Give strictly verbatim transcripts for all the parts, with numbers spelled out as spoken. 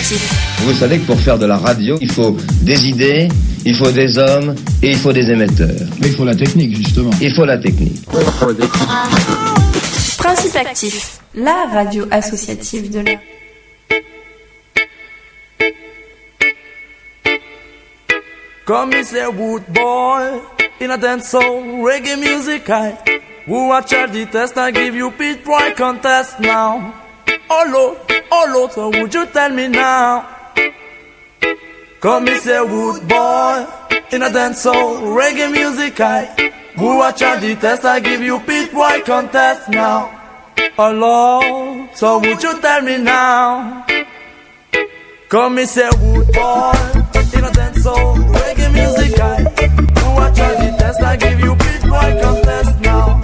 Prospectif. Vous savez que pour faire de la radio, il faut des idées, il faut des hommes et il faut des émetteurs. Mais il faut la technique, justement. Il faut la technique. Principe Actif, la radio associative de l'air. Come me say wood boy, in a dance soul, reggae music I who watch at the test, I give you pit boy contest now. Oh Lord, oh Lord, so would you tell me now? Come me say wood boy, in a dance soul, reggae music I who watch at the test, I give you pit boy contest now. Oh Lord, so would you tell me now? Come me say wood boy, in a dance soul, reggae music I who watch at the test, I give you pit boy contest now.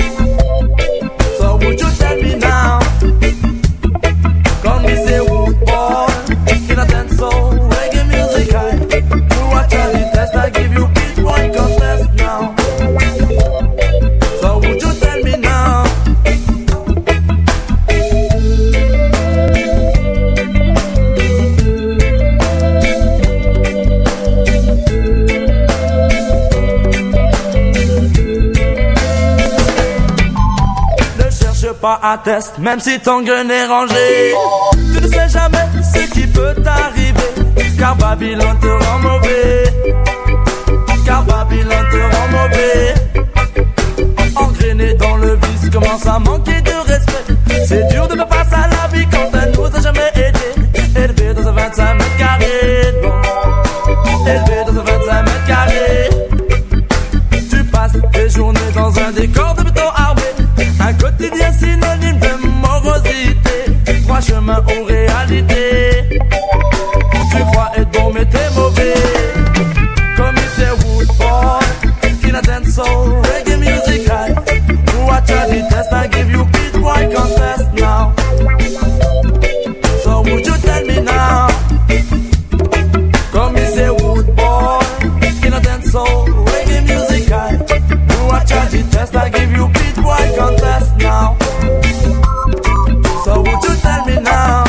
So would you tell me now? Come me say wood boy, in a dance soul, reggae music I who watch at the test, I give you pit boy contest now. So would you tell me now? Pas un test, même si ton gun est rangé. Tu ne sais jamais ce qui peut t'arriver, car Babylone te rend mauvais. Car Babylone te rend mauvais. Engrainé dans le vice, commence à manquer de respect. C'est dur de faire face à la vie quand elle nous a jamais aidé. Élevé dans un vingt-cinq mètres carrés, bon. Élevé dans un vingt-cinq mètres carrés. Tu passes tes journées dans un décor de béton armé. Un quotidien synonyme de morosité. Trois chemins aux réalités. Tu crois être bon mais t'es mauvais. Comme il sait wood boy, in a dance soul, reggae music I who watch at the test, I give you beat boy contest now. So would you tell me now? Comme il sait wood boy, in a dance soul, reggae music I who watch at the test, I give you beat boy contest now. So would you tell me now?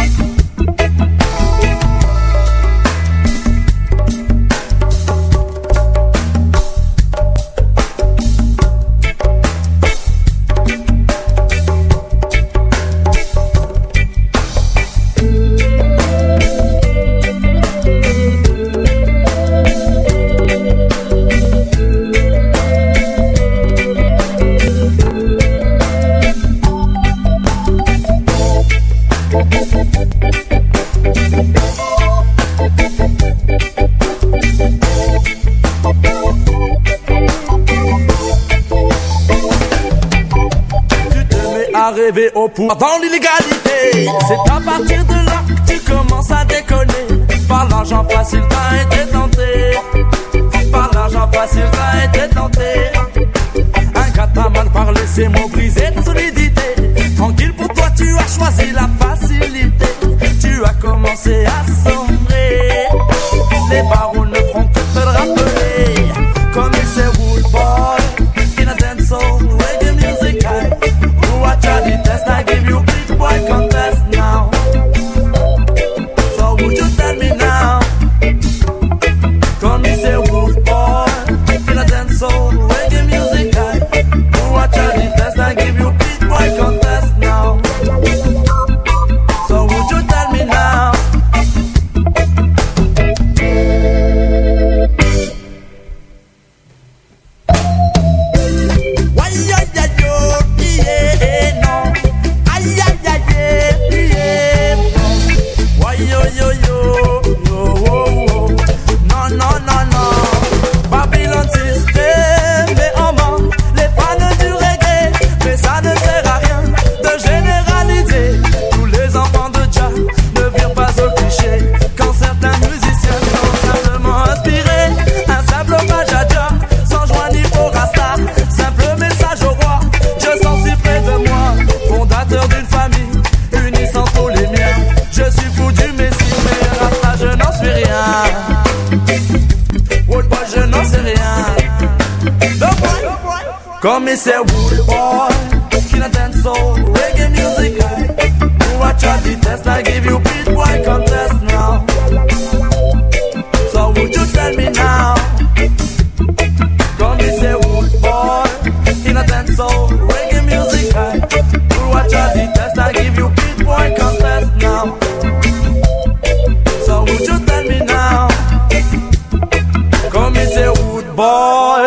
Rêver au pouvoir dans l'illégalité. C'est à partir de là que tu commences à déconner. Par l'argent facile t'as été tenté. Par l'argent facile t'as été tenté. Un gars t'a mal parlé, ses mots brisés de solidité. Tranquille pour toi tu as choisi la facilité. Tu as commencé à sombrer. Les barreaux ne feront que te le rappeler. Comme il sait wood boy, in a dance soul, reggae music high. Watch out the test, I give you big boy contest now. So would you tell me now? Come me say wood boy, in a dance soul, reggae music high. Watch out the test, I give you big boy contest now. So would you tell me now? Come me say wood boy, in a dance soul, reggae music high. Watch out the test, I give you beat boy contest. boy.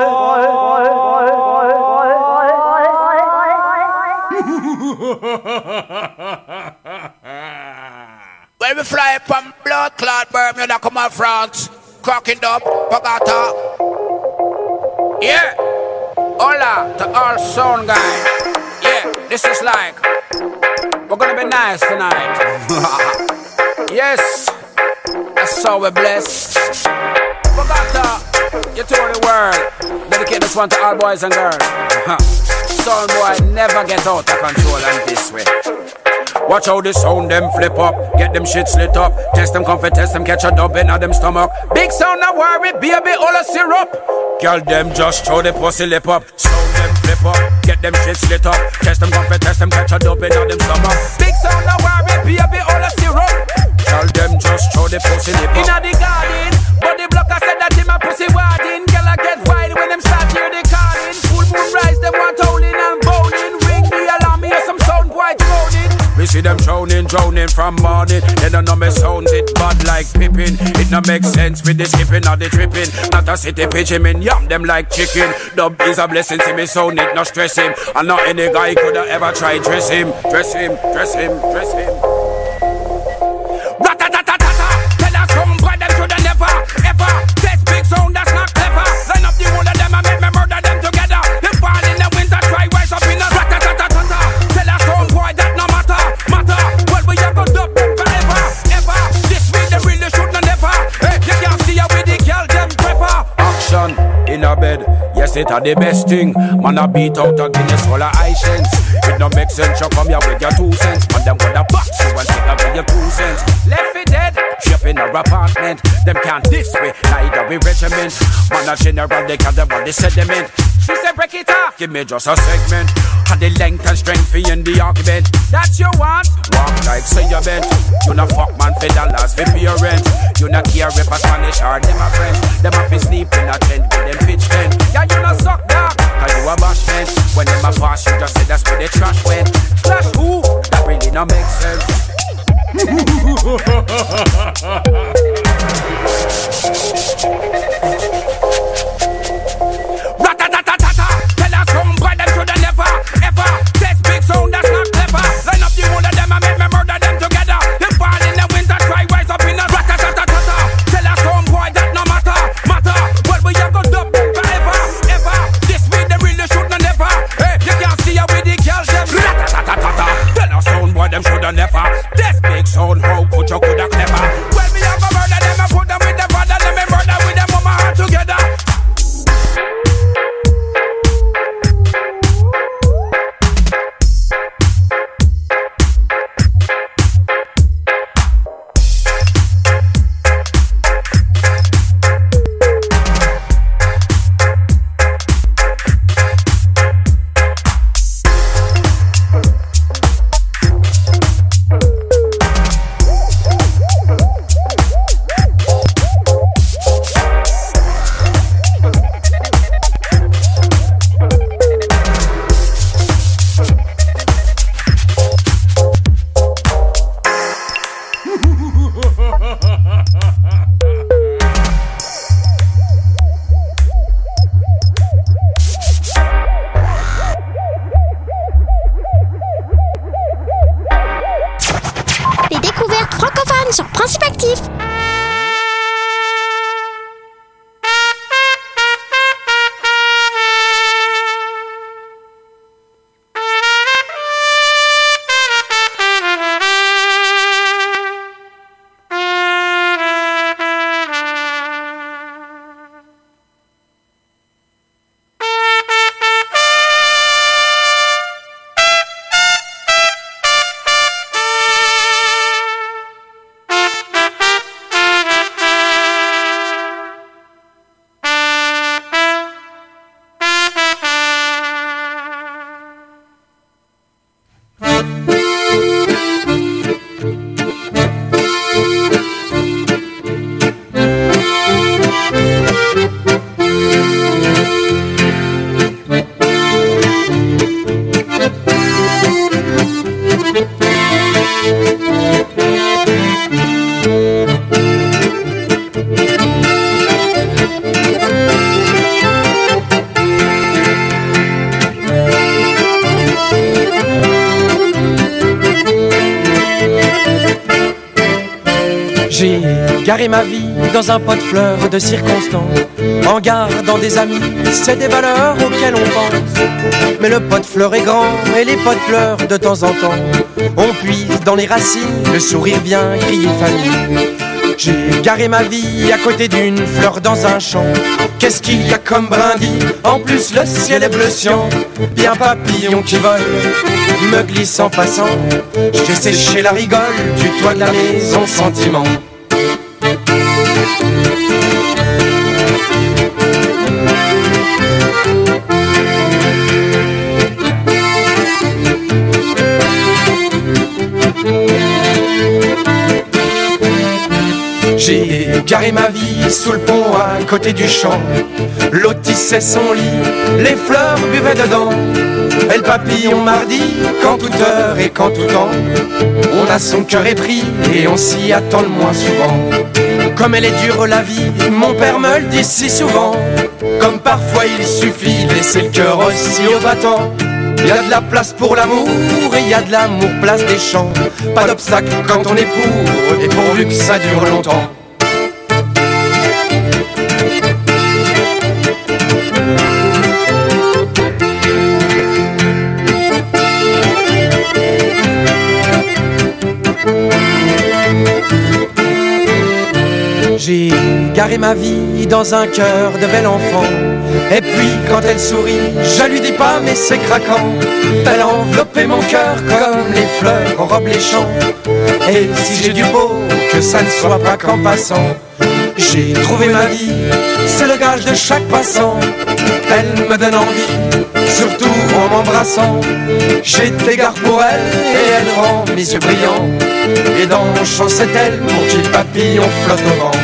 When we fly from blood clot Bermuda, come on France, cracking up, Pagata. Yeah, hola to all sound guys. Yeah, this is like, we're gonna be nice tonight. Yes, that's so we're blessed. Pagata, you told the world, dedicate this one to all boys and girls. Sound boy never get out of control and this way. Watch how the sound them flip up, get them shit slit up. Test them comfort, test them catch a dub in them stomach. Big sound no worry, baby, all a syrup. Girl them just throw the pussy lip up. Sound them flip up, get them shit slit up. Test them comfort, test them catch a dub in them stomach. Big sound no worry, baby, all a syrup. Girl them just throw the pussy lip up. Inna the garden, but the blocker said that him a pussy warding. Girl I get wild when them start hear the calling. Full moon rise, them want howling and bowling. Ring the alarm, hear some sound boy droning. We see them drowning, drowning from morning. They don't know me sounds it bad like Pippin. It no make sense with the skipping or the tripping. Not a city pigeon, in yam them like chicken. Dub is a blessing, see me sound it, no stress him. And not any guy could have ever tried dress him. Dress him, dress him, dress him. Rat-a-ta-ta-ta-ta. Tell us some boy them should have never, ever. Test big sound that's not clever. Line up the whole of them and make me murder them together. They fall in the winter, try rise up in the rat-a-ta-ta-ta-ta. Tell us some boy that no matter. Matter, well we have got up forever, ever. This way they really should not never. Hey, you can't see how we the girl them prefer. Action in a bed, yes it are the best thing. Man a beat out a Guinness full of Haitians. It no make sense, you come here with your two cents. Man them gonna box you and take away your two cents. Left it dead, ship in our apartment. Them can't this way, neither we regiment. Man a general, they can't about the sediment. She said break it off, give me just a segment. And the length and strength for in the argument. That you want? Walk like say you bent. You not fuck man for dollars for parents. You not care if a Spanish or them a friends. Them a fi sleep in a tent with them pitch tent. Yeah, you not suck dog, cause you a bashment. When them a pass you just say that's where the trash went. Trash who? That really not make sense. Rat-a-ta-ta-ta-ta. Tell us some boy them should have never, ever. Test big sound that's not clever. Line up the whole of them and make me murder them together. They fall in the winter, try rise up in the rat-a-ta-ta-ta-ta. Tell us some boy that no matter, matter. Well we have got up forever, ever. This way they really should not never. Hey, you can't see how we the girl them rat-a-ta-ta-ta-ta. Tell us some boy them should have never. Test big sound, how could you could have clever. Well we have a murder them and put them with the father them. garé ma vie dans un pot de fleurs de circonstance. En gardant des amis, c'est des valeurs auxquelles on pense. Mais le pot de fleurs est grand et les pots pleurent de temps en temps. On puise dans les racines, le sourire vient crier famille. J'ai garé ma vie à côté d'une fleur dans un champ. Qu'est-ce qu'il y a comme brindis? En plus le ciel est bleu cyan. Bien papillon qui vole, me glisse en passant. J'ai séché la rigole du toit de la maison sentiment. J'ai garé ma vie sous le pont à côté du champ. L'eau tissait son lit, les fleurs buvaient dedans. Et le papillon mardi, qu'en toute heure et qu'en tout temps, on a son cœur épris et on s'y attend le moins souvent. Comme elle est dure la vie, mon père me le dit si souvent. Comme parfois il suffit de laisser le cœur aussi au battant. Y a de la place pour l'amour et y a de l'amour place des champs. Pas d'obstacle quand on est pour, et pourvu que ça dure longtemps. J'ai garé ma vie dans un cœur de bel enfant. Et puis quand elle sourit, je lui dis pas mais c'est craquant. Elle a enveloppé mon cœur comme les fleurs enrobent les champs. Et si j'ai du beau, que ça ne soit pas qu'en passant. J'ai trouvé ma vie, c'est le gage de chaque passant. Elle me donne envie, surtout en m'embrassant. J'ai des gardes pour elle et elle rend mes yeux brillants. Et dans mon champ c'est elle pour qui le papillon flotte au vent.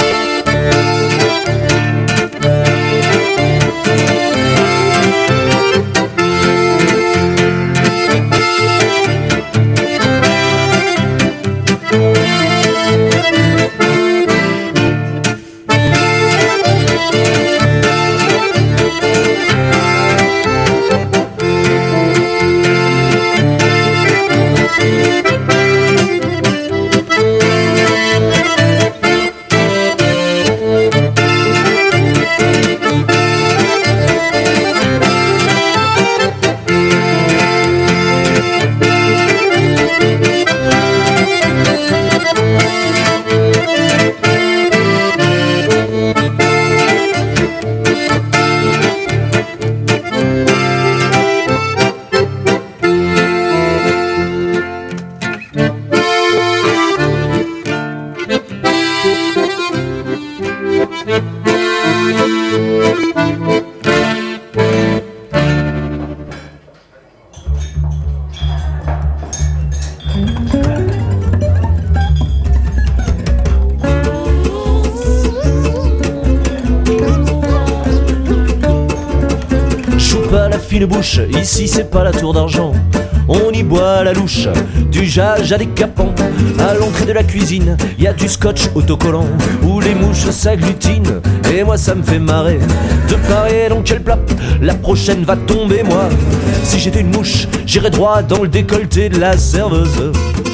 Bouche. Ici c'est pas la tour d'argent, on y boit à la louche, du jage à des capans. À l'entrée de la cuisine, y a du scotch autocollant, où les mouches s'agglutinent, et moi ça me fait marrer de parier dans quel plat la prochaine va tomber. Moi, si j'étais une mouche, j'irais droit dans le décolleté de la serveuse.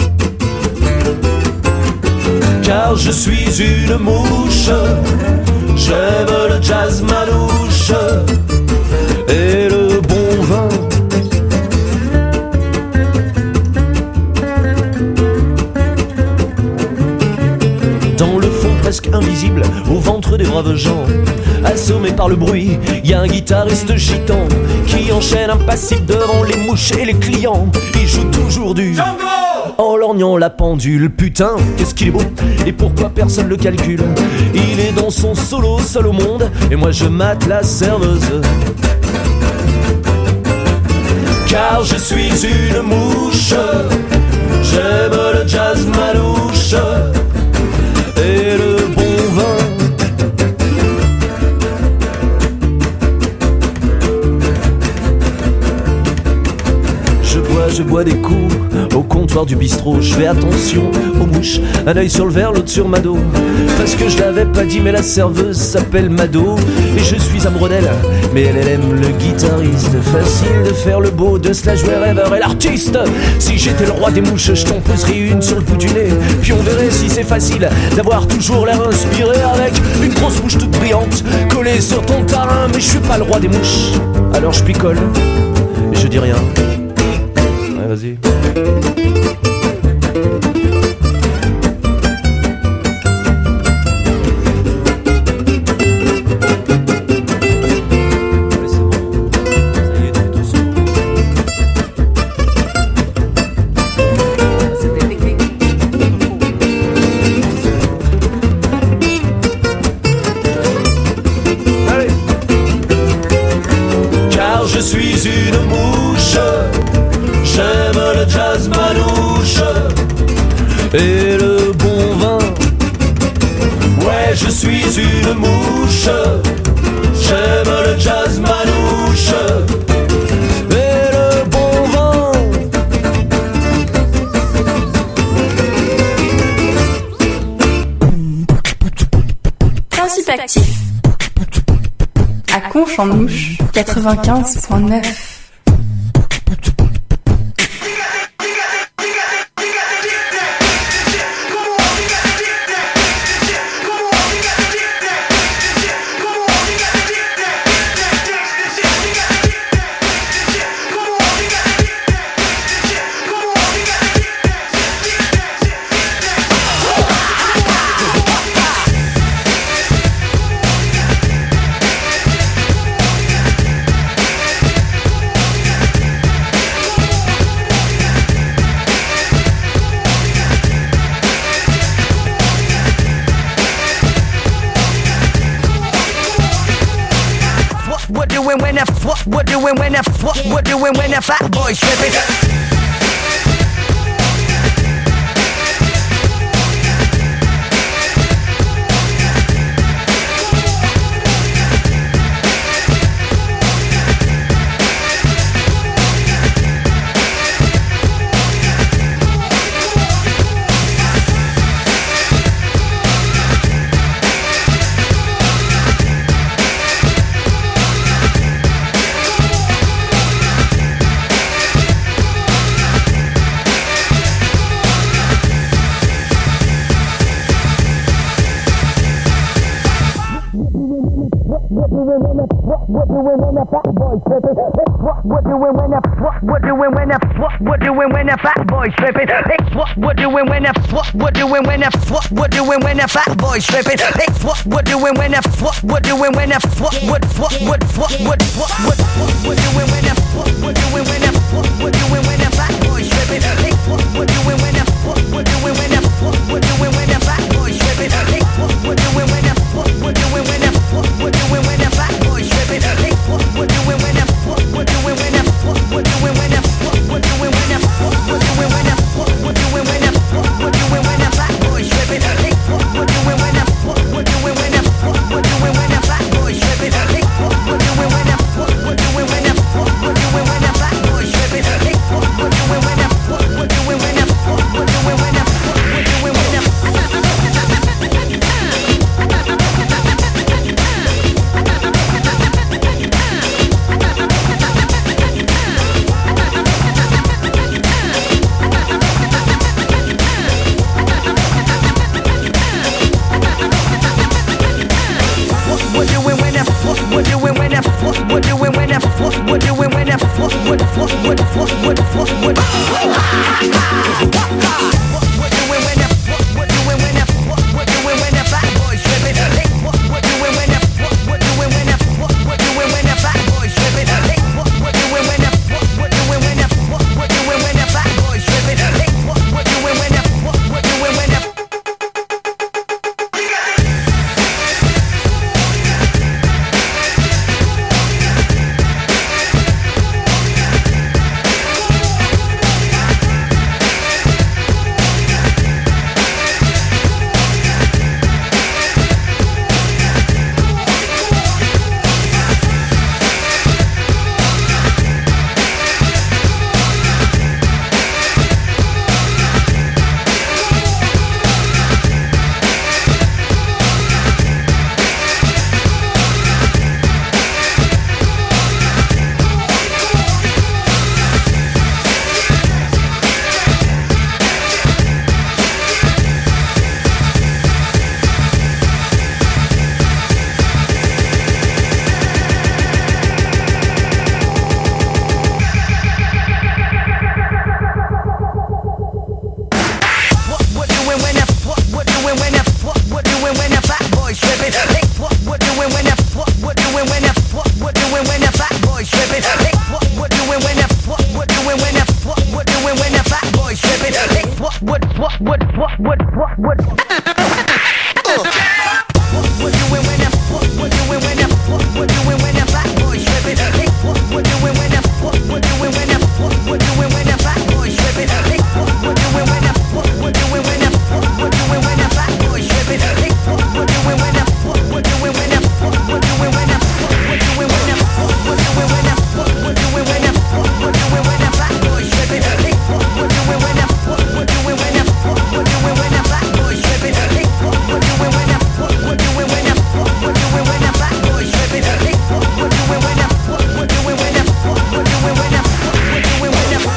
Car je suis une mouche, j'aime le jazz manouche et le bon vin. Dans le fond presque invisible, au ventre des braves gens, assommé par le bruit, y a un guitariste gitan qui enchaîne impassible devant les mouches et les clients. Il joue toujours du Django en lorgnant la pendule. Putain, qu'est-ce qu'il est beau, et pourquoi personne le calcule. Il est dans son solo, seul au monde, et moi je mate la serveuse. Car je suis une mouche, j'aime le jazz manouche et le bon vin. Je bois, je bois des coups au comptoir du bistrot. Je fais attention aux mouches, un œil sur le verre, l'autre sur Mado. Parce que je l'avais pas dit mais la serveuse s'appelle Mado. et je suis amoureux d'elle. Mais elle, elle aime le guitariste. Facile de faire le beau, de se la jouer rêveur et l'artiste. Si j'étais le roi des mouches, je t'en poserais une sur le bout du nez. Puis on verrait si c'est facile d'avoir toujours l'air inspiré avec une grosse mouche toute brillante collée sur ton tarin. Mais je suis pas le roi des mouches, alors je picole et je dis rien. Ouais, vas-y. Je suis une mouche, j'aime le jazz manouche et le bon vin. Ouais, je suis une mouche, j'aime le jazz manouche et le bon vin. Principe actif. À Conche-en-Ouche, quatre-vingt-quinze point neuf. When a what we're doing when a what we're doing when a fat boy stripping. What doing when a fat boy stripping? What we're doing when a what we're doing when a what we're doing when a fat boy stripping? It's what we're doing when a what we're doing when a what we're doing when a fat boy stripping? It's what we're doing when a what we're doing when a what what what what what what what what we're doing when a what we're doing when a what we're doing when a fat boy stripping? It's what we're doing when a what we're doing when a what we're doing when a fat boy stripping? It's what we're doing when a what we're doing when a what we're doing when a fat boy stripping? It's what we're doing when a what we're doing when a what we're doing when a what we're doing when a what we're doing when a what we're doing when a what we're doing when a fat boy stripping? It's what we're doing when a what we're doing when a what we're doing when a fat boy stripping? It's what we're doing when a what we're doing when a what we're doing when a fat boy stripping? It's what we're doing when a what we're doing when a what we're doing when a what we're doing when a we're doing when a what we're doing when a what we're doing when a what we're doing when a what what what what what what what what we're doing when a what we're doing when a what we're doing when a fat boy stripping? What we're doing when a what we're doing when a what we're doing when a fat boy stripping? What we're doing when a what we're doing when a what we're doing when a fat boy stripping? What we're doing when a what we're doing when a what doing when that what what doing when that what what doing when that fat boy stripping? Hey, what what doing when that what what doing when that what what doing when that fat boy stripping? Hey, what what doing when that what what doing when that what what doing when that fat boy stripping? Hey, what what doing when that what what doing when that what what doing when that what what doing when that what what doing when that what what doing when that what what doing when that fat boy stripping? Hey, what what doing when that what what doing when that what what doing when that fat boy stripping? Hey, what what doing when that what what doing when that what what doing when that fat boy stripping? Hey, what what doing when that what what doing when that what what doing when that what what doing when that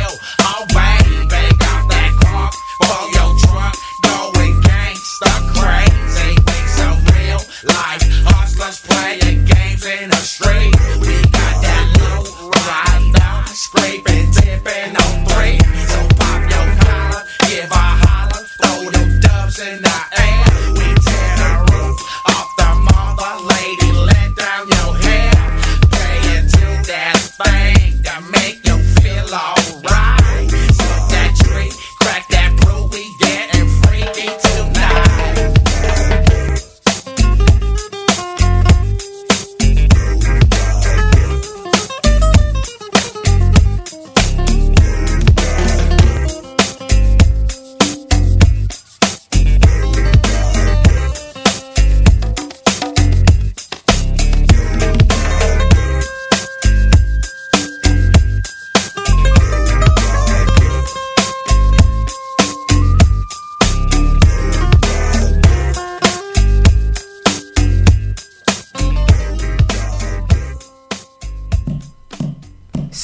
Stop crying.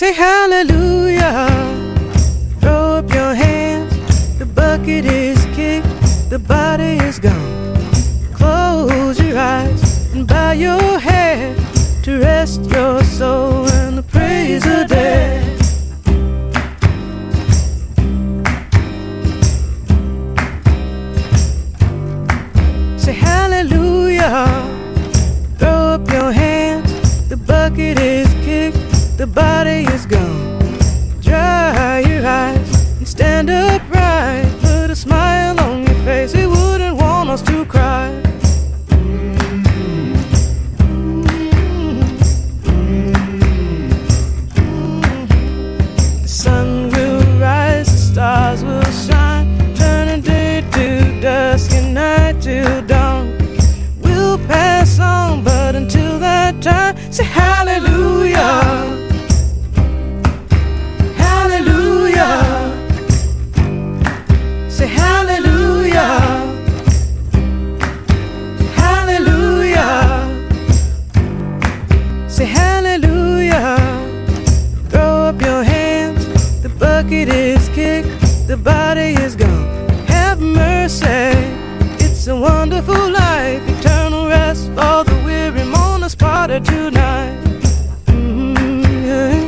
Say hallelujah. Throw up your hands. The bucket is kicked. The body is gone. Close your eyes and bow your head to rest your soul in the praise of dead. Say hallelujah. Throw up your hands. The bucket is kicked. The body is gone. Dry your eyes and stand upright. Put a smile on your face. He wouldn't want us to cry. The sun will rise, the stars will shine, turning day to dusk and night till dawn. We'll pass on, but until that time, say hallelujah. Say hallelujah. Hallelujah. Say hallelujah. Throw up your hands. The bucket is kicked. The body is gone. Have mercy. It's a wonderful life. Eternal rest for the weary mourners parted tonight. Mm-hmm, yeah.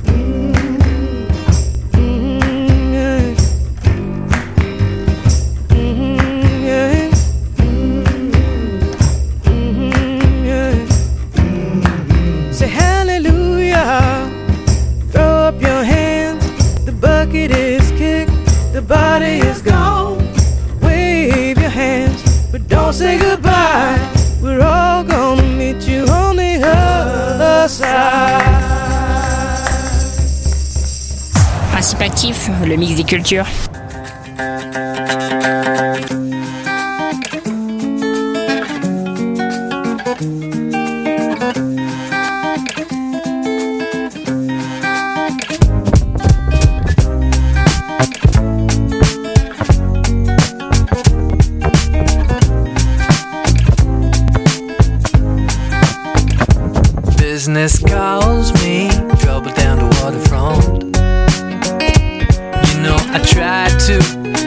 It is kicked, the body is gone. Wave your hands, but don't say goodbye. We're all gonna meet you on the other side. Principe actif, le mix des cultures. Business calls me, trouble down the waterfront. You know I tried to